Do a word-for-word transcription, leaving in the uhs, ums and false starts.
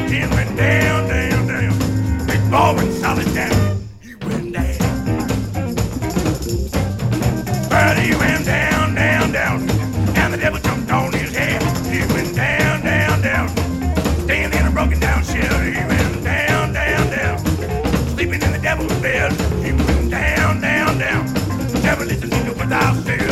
He went down, down, down. Big boy went solid down. He went down. Well, he went down, down, down. And the devil jumped on his head. He went down, down, down. Staying in a broken down shell. He went down, down, down. Sleeping in the devil's bed. He went down, down, down. Devil listening to what I said.